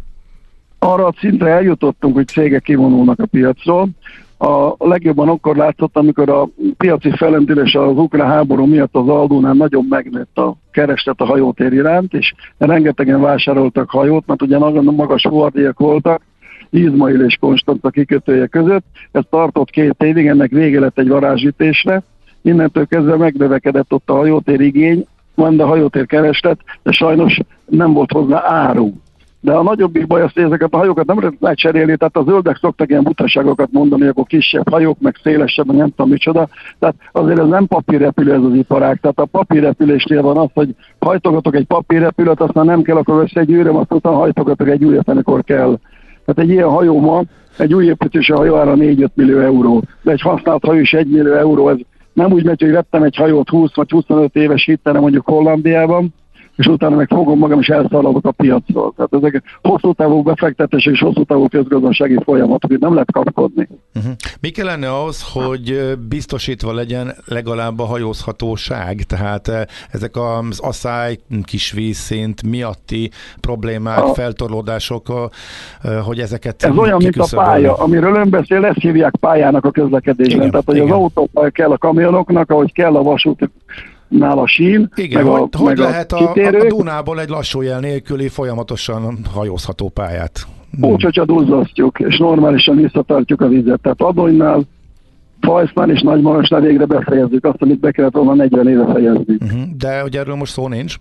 Arra a szintre eljutottunk, hogy cégek kivonulnak a piacról. A legjobban akkor látszott, amikor a piaci fellendülés az ukrán háború miatt az Aldónál nagyon megnőtt a kereslet a hajótér iránt, és rengetegen vásároltak hajót, mert ugye nagyon magas fuvardiak voltak, Izmail és Konstanca kikötője között. Ez tartott két évig, ennek vége lett egy varázsütésre. Innentől kezdve megnövekedett ott a hajótér igény, van a hajótér kereslet, de sajnos nem volt hozzá áru. De a nagyobbik baj az, hogy ezeket a hajókat nem lehet cserélni, tehát a zöldek szoktak ilyen butaságokat mondani, hogy akkor kisebb hajók, meg szélesebb, meg nem tudom micsoda. Tehát azért ez nem papírrepülő ez az iparág. Tehát a papírrepülésnél van az, hogy hajtogatok egy papírrepülőt, aztán nem kell, akkor összegyűröm, aztán hajtogatok egy újat, amikor kell. Tehát egy ilyen hajó ma, egy új építésű hajó ára négy-öt millió euró. De egy használt hajó is egy millió euró. Ez nem úgy megy, hogy vettem egy hajót húsz vagy huszonöt éves hittelre mondjuk Hollandiában, és utána meg fogom magam, és elszaladok a piacról. Tehát ezek hosszú távú befektetések és hosszú távú közgazdasági folyamatok, itt nem lehet kapkodni. Uh-huh. Mi kellene ahhoz, hogy biztosítva legyen legalább a hajózhatóság? Tehát ezek az asszály, kis vízszint miatti problémák, a, feltorlódások, hogy ezeket ez olyan, mint a pálya, amiről ön beszél, ezt hívják pályának a közlekedésben. Igen, tehát, hogy igen. Az autópálya kell a kamionoknak, ahogy kell a vasút nál a sín, igen, meg hogy, a, hogy meg lehet a, a, a Dunából egy lassújel nélküli folyamatosan hajózható pályát? Úgy, hogyha duzzasztjuk, és normálisan visszatartjuk a vizet. Tehát Adonynál, Fajsznál és Nagymarosnál végre befejezzük azt, amit be kellett volna negyven éve fejezni. Uh-huh. De hogy erről most szó nincs?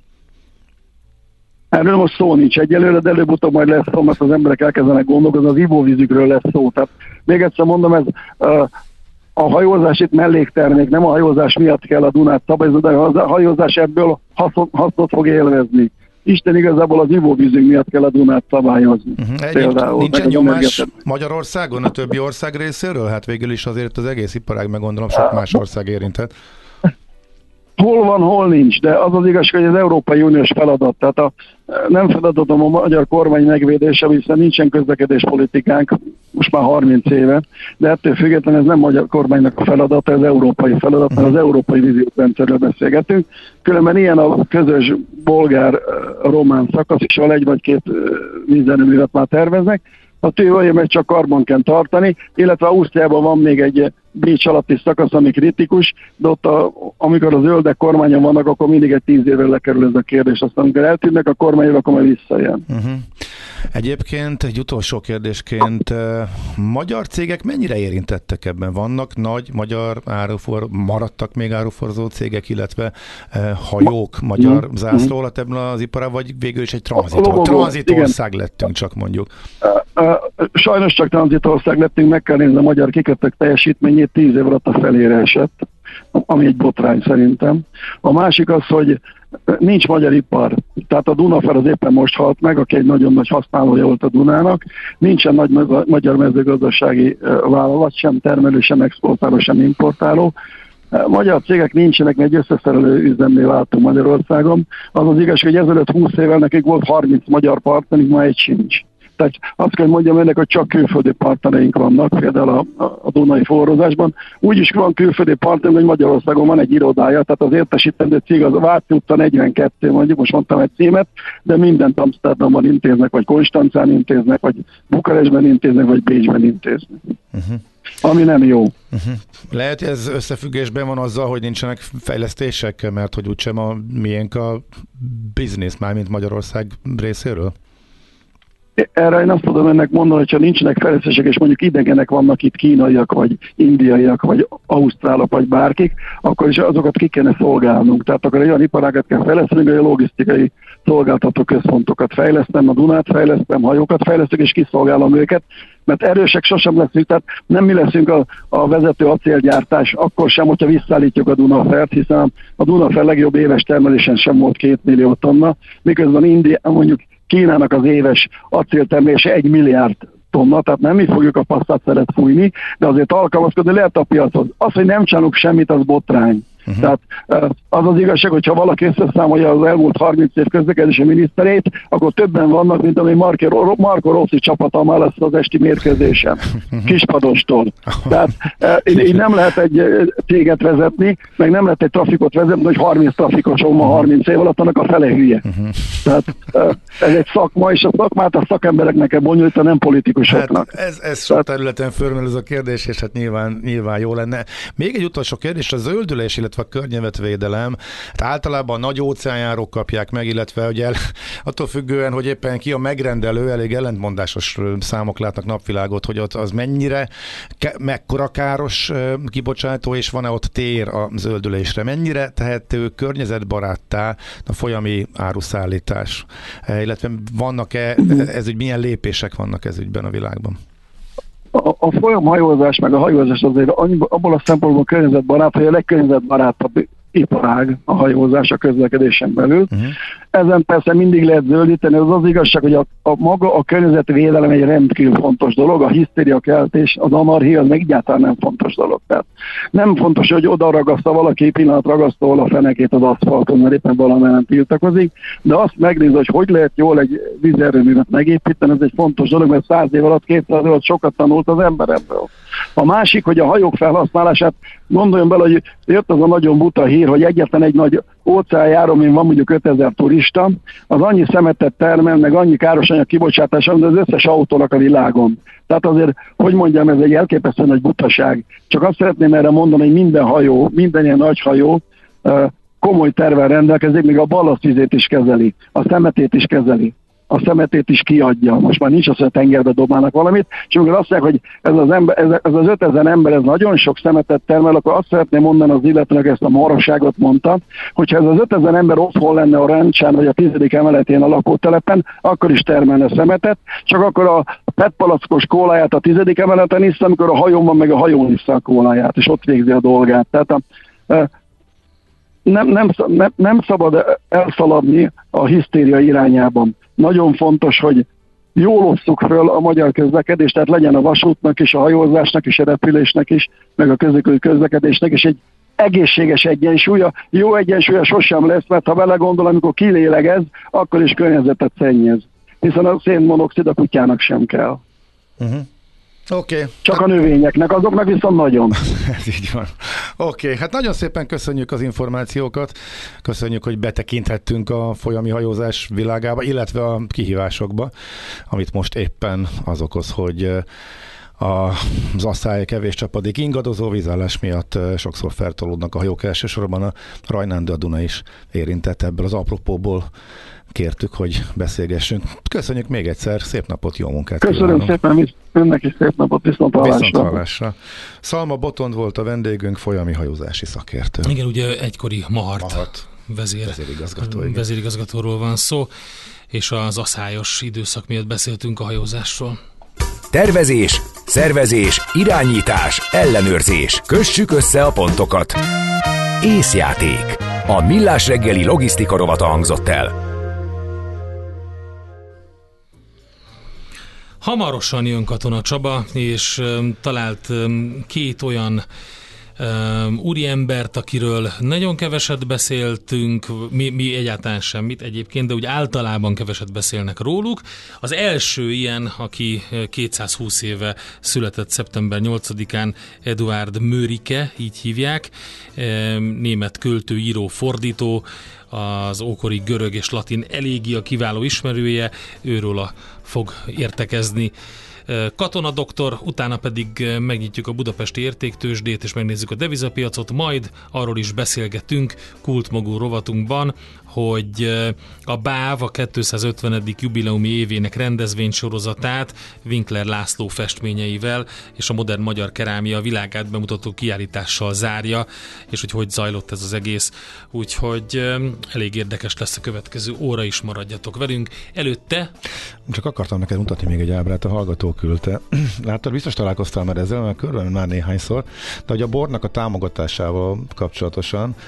Erről most szó nincs egyelőre, de előbb-utóbb majd lesz szó, mert az emberek elkezdenek gondolkozni, az ivóvízükről lesz szó. Tehát még egyszer mondom, ez... Uh, a hajózás itt melléktermék, nem a hajózás miatt kell a Dunát szabályozni, de a hajózás ebből hasznot, hasznot fog élvezni. Isten igazából az ivóvízünk miatt kell a Dunát szabályozni. Uh-huh. Például, nincsen nyomás Magyarországon a többi ország részéről? Hát végül is azért az egész iparág, meg gondolom sok más ország érintett. Hol van, hol nincs, de az az igazság, hogy az Európai Uniós feladat, tehát a, nem feladatom a magyar kormány megvédése, hiszen nincsen közlekedéspolitikánk most már harminc éve, de ettől függetlenül ez nem magyar kormánynak a feladata, ez európai feladat, mert az európai víziórendszerről beszélgetünk. Különben ilyen a közös bolgár-román szakasz is, ahol egy vagy két vízerőművet már terveznek, a tővölgye meg csak karban kell tartani, illetve Ausztriában van még egy Bécs alatti szakasz, ami kritikus, de ott a, amikor a zöldek kormányon vannak, akkor mindig egy tíz évre lekerül ez a kérdés. Aztán amikor eltűnnek a kormányok, akkor majd visszajön. Uh-huh. Egyébként egy utolsó kérdésként, magyar cégek mennyire érintettek ebben? Vannak nagy magyar árufor, maradtak még áruforzó cégek, illetve hajók magyar uh-huh. zászló alatt ebben az iparában, vagy végül is egy tranzitország tranzit lettünk csak mondjuk? Sajnos csak tranzitország lettünk, meg kell nézni a magyar kikötők teljesítményét, tíz év alatt a felére esett, ami egy botrány szerintem. A másik az, hogy nincs magyar ipar. Tehát a Dunafer az éppen most halt meg, aki egy nagyon nagy használója volt a Dunának. Nincsen nagy magyar mezőgazdasági vállalat, sem termelő, sem exportáló, sem importáló. Magyar cégek nincsenek, egy összeszerelő üzemmé váltunk Magyarországon. Az az igazság, hogy ezelőtt húsz évvel nekik volt harminc magyar partnerünk, ma egy sincs. Tehát azt kell mondjam önnek, hogy csak külföldi partnereink vannak, például a, a Dunai forrózásban. Úgy is van külföldi partnerünk, hogy Magyarországon van egy irodája, tehát az értesítendő cég az Váci utca negyvenkettő, mondjuk, most mondtam egy címet, de mindent Amsterdamban intéznek, vagy Konstancán intéznek, vagy Bukarestben intéznek, vagy Bécsben intéznek. Uh-huh. Ami nem jó. Uh-huh. Lehet, ez összefüggésben van azzal, hogy nincsenek fejlesztések, mert hogy úgysem a miénk a biznisz, mármint Magyarország részéről? Erre én azt tudom ennek mondani, hogyha nincsenek fejlesztések, és mondjuk idegenek vannak itt, kínaiak, vagy indiaiak, vagy ausztrálok, vagy bárkik, akkor is azokat ki kellene szolgálnunk. Tehát akkor olyan iparágat kell fejleszteni, hogy a logisztikai szolgáltató központokat fejlesztem, a Dunát fejlesztem, hajókat fejlesztünk, és kiszolgálom őket, mert erősek sosem leszünk, tehát nem mi leszünk a, a vezető acélgyártás, akkor sem, hogyha visszaállítjuk a Dunafert, hiszen a Dunafer legjobb éves termelésen sem volt két millió tonna, miközben India, mondjuk Kínának az éves acéltermelése egy milliárd tonna, tehát nem mi fogjuk a passzát szeret fújni, de azért alkalmazkodni lehet a piachoz. Az, hogy nem csinálunk semmit, az botrány. Uh-huh. Tehát az az igazság, hogyha valaki összeszámolja az elmúlt harminc év közlekedési miniszterét, akkor többen vannak, mint ami Marco, Marco Rossi csapata már lesz az esti mérkőzésen. Kispadostól. Tehát így nem lehet egy céget vezetni, meg nem lehet egy trafikot vezetni, hogy harminc trafikoson van harminc év alatt, annak a fele hülye. Uh-huh. Tehát ez egy szakma, és a szakmát a szakembereknek kell bonyolítani, nem politikusoknak. Hát ez, ez sok területen fölmerül ez a kérdés, és hát nyilván, nyilván jó lenne. Még egy utolsó kérdés, a zöldülés, illetve a környezetvédelem. Hát általában a nagy óceánjárók kapják meg, illetve ugye attól függően, hogy éppen ki a megrendelő, elég ellentmondásos számok látnak napvilágot, hogy ott az mennyire, mekkora káros kibocsátó, és van-e ott tér a zöldülésre. Mennyire tehető környezetbaráttá a folyami áruszállítás, illetve vannak-e, ez ügy, milyen lépések vannak ez ügyben a világban? A, a folyamhajózás meg a hajózás azért abból a szempontból környezetbarát, hogy a legkörnyezetbarátabb iparág a hajózás a közlekedésen belül. Uh-huh. Ezen persze mindig lehet zöldíteni, az az igazság, hogy a, a maga a környezetvédelem egy rendkívül fontos dolog, a hisztériakeltés, az anarchia az meg egyáltalán nem fontos dolog. Tehát nem fontos, hogy oda ragaszta valaki pillanat ragasztóval a fenekét az aszfalton, mert éppen valamelyben tiltakozik, de azt megnézni, hogy hogy lehet jól egy vízerőművet megépíteni, ez egy fontos dolog, mert száz év alatt, kétszáz év alatt sokat tanult az ember ebből. A másik, hogy a hajók felhasználását, gondoljon bele, hogy jött az a nagyon buta hír, hogy egyetlen egy nagy óceánjáró, amin van mondjuk ötezer turista, az annyi szemetet termel, meg annyi káros kibocsátás, mint az összes autónak a világon. Tehát azért, hogy mondjam, ez egy elképesztő nagy butaság. Csak azt szeretném erre mondani, hogy minden hajó, minden ilyen nagy hajó komoly tervvel rendelkezik, még a ballasztvizét is kezeli, a szemetét is kezeli. A szemetét is kiadja. Most már nincs az, hogy a tengerbe dobálnak valamit, és amikor azt mondják, hogy ez az, ember, ez, ez az ötezer ember, ez nagyon sok szemetet termel, akkor azt szeretném mondani az illetőnek, ezt a marhaságot mondta, hogyha ez az ötezer ember otthon lenne a Rencsán, vagy a tizedik emeletén a lakótelepen, akkor is termelne szemetet, csak akkor a petpalackos kóláját a tizedik emeleten iszta, amikor a hajón van, meg a hajón iszta a kóláját, és ott végzi a dolgát. Tehát a, nem, nem, nem, nem szabad elszaladni a hisztéria irányában. Nagyon fontos, hogy jól osszuk föl a magyar közlekedést, tehát legyen a vasútnak is, a hajózásnak is, a repülésnek is, meg a közlekedő közlekedésnek is egy egészséges egyensúlya. Jó egyensúlya sosem lesz, mert ha vele gondol, amikor kilélegez, akkor is környezetet szennyez. Hiszen a szénmonoxid a kutyának sem kell. Uh-huh. Okay. Csak a növényeknek, azoknak viszont nagyon. Ez így van. Oké, okay. Hát nagyon szépen köszönjük az információkat, köszönjük, hogy betekinthettünk a folyami hajózás világába, illetve a kihívásokba, amit most éppen az okoz, hogy az asszály, kevés csapadék, ingadozó vízállás miatt sokszor feltolódnak a hajók, elsősorban a Rajnán, de a Duna is érintett. Ebből az apropóból kértük, hogy beszélgessünk. Köszönjük még egyszer, szép napot, jó munkát Köszönöm kívánok. szépen, önnek is szép napot, viszont hallásra. Viszont hallásra. Szalma Botond volt a vendégünk, folyami hajózási szakértő. Igen, ugye egykori Mahart, Mahart. Vezér, vezérigazgató, vezérigazgatóról van szó, és az aszályos időszak miatt beszéltünk a hajózásról. Tervezés, szervezés, irányítás, ellenőrzés. Kössük össze a pontokat. Észjáték. A Millás reggeli logisztika rovata hangzott el. Hamarosan jön Katona Csaba, és um, talált um, két olyan um, úriembert, akiről nagyon keveset beszéltünk, mi, mi egyáltalán semmit egyébként, de úgy általában keveset beszélnek róluk. Az első ilyen, aki kétszázhúsz éve született szeptember nyolcadikán, Eduard Mörike, így hívják, um, német költő, író, fordító, az ókori görög és latin elégia kiváló ismerője, őróla fog értekezni Katona doktor, utána pedig megnyitjuk a budapesti értéktőzsdét, és megnézzük a devizapiacot, majd arról is beszélgetünk kultmogul rovatunkban, hogy a báv a kétszázötvenedik jubileumi évének rendezvénysorozatát Winkler László festményeivel és a modern magyar kerámia világát bemutató kiállítással zárja, és hogy hogy zajlott ez az egész. Úgyhogy elég érdekes lesz a következő óra is, maradjatok velünk. Előtte... Csak akartam neked mutatni még egy ábrát, a hallgató küldte. Láttad, biztos találkoztál már ezzel, mert körülbelül már néhányszor, de hogy a bornak a támogatásával kapcsolatosan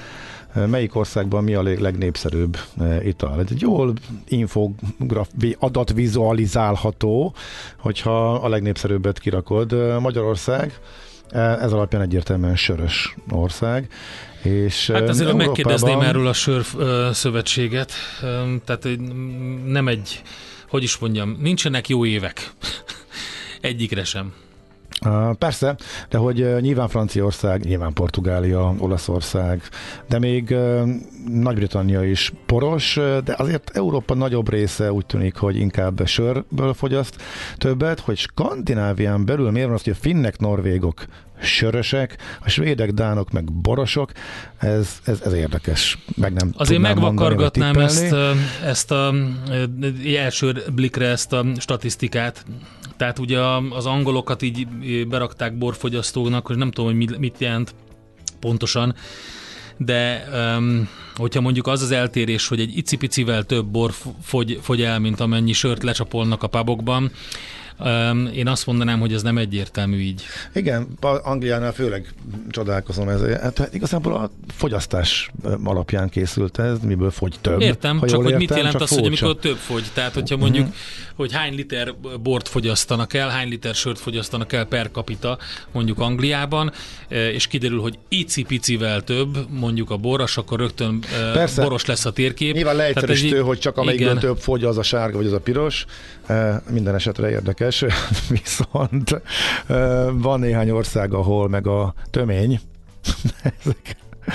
melyik országban mi a legnépszerűbb ital. Ez egy jól infograf, adatvizualizálható, hogyha a legnépszerűbbet kirakod. Magyarország ez alapján egyértelműen sörös ország. És hát azért Európában... megkérdezném erről a sör szövetséget, tehát nem egy, hogy is mondjam, nincsenek jó évek. Egyikre sem. Uh, persze, de hogy uh, nyilván Franciaország, nyilván Portugália, Olaszország, de még uh, Nagy-Britannia is poros, uh, de azért Európa nagyobb része úgy tűnik, hogy inkább sörből fogyaszt többet, hogy Skandinávián belül miért van az, hogy a finnek, norvégok sörösek, a svédek, dánok meg borosok, ez, ez, ez érdekes. Meg nem azért megvakargatnám mondani, ezt, ezt a első blikre ezt a statisztikát. Tehát ugye az angolokat így berakták borfogyasztóknak, hogy nem tudom, hogy mit jelent pontosan, de um, hogyha mondjuk az az eltérés, hogy egy icipicivel több bor fogy, fogy el, mint amennyi sört lecsapolnak a pubokban, Um, én azt mondanám, hogy ez nem egyértelmű így. Igen, Angliánál főleg csodálkozom ezért. Hát igazából a fogyasztás alapján készült ez, miből fogy több. Értem, csak jól hogy értem, mit jelent csak az, furcsa. hogy amikor több fogy. Tehát, hogyha mondjuk, uh-huh. hogy hány liter bort fogyasztanak el, hány liter sört fogyasztanak el per capita, mondjuk Angliában, és kiderül, hogy icipicivel több, mondjuk a boros, akkor rögtön Persze. boros lesz a térkép. Nyilván leegyszerűsítő, hogy csak amelyikből igen. több fogy, az a sárga, vagy az a piros. Minden esetre érdekes. Viszont van néhány ország, ahol meg a tömény ezek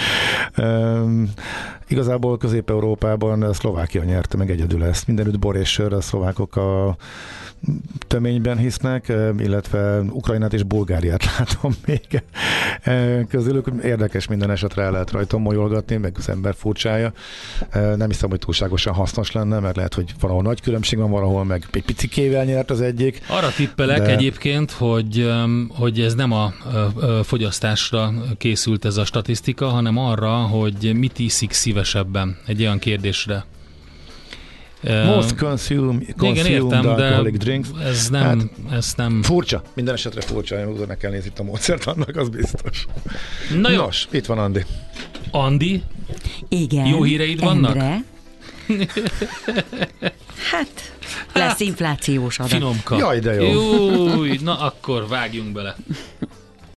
Um, igazából Közép-Európában Szlovákia nyerte meg egyedül ezt. Mindenütt bor és sör, a szlovákok a töményben hisznek, illetve Ukrajnát és Bulgáriát látom még közülük. Érdekes, minden esetre el lehet rajta molyolgatni, meg az ember furcsája. Nem hiszem, hogy túlságosan hasznos lenne, mert lehet, hogy valahol nagy különbség van, valahol meg egy picikével nyert az egyik. Arra tippelek de... egyébként, hogy, hogy ez nem a fogyasztásra készült ez a statisztika, hanem arra, hogy mit iszik szívesebben. Egy olyan kérdésre. Most consume, consumed igen, értem, alcoholic drinks. Ez nem, hát, ez nem... Furcsa, minden esetre furcsa, én meg kell nézni itt a módszert, annak az biztos. Na jó. Nos, itt van Andi. Andi? Igen. Jó híreid vannak? Endre. Hát, lesz inflációs adat. Finomka. Jaj, de jó. Júj, na akkor vágjunk bele.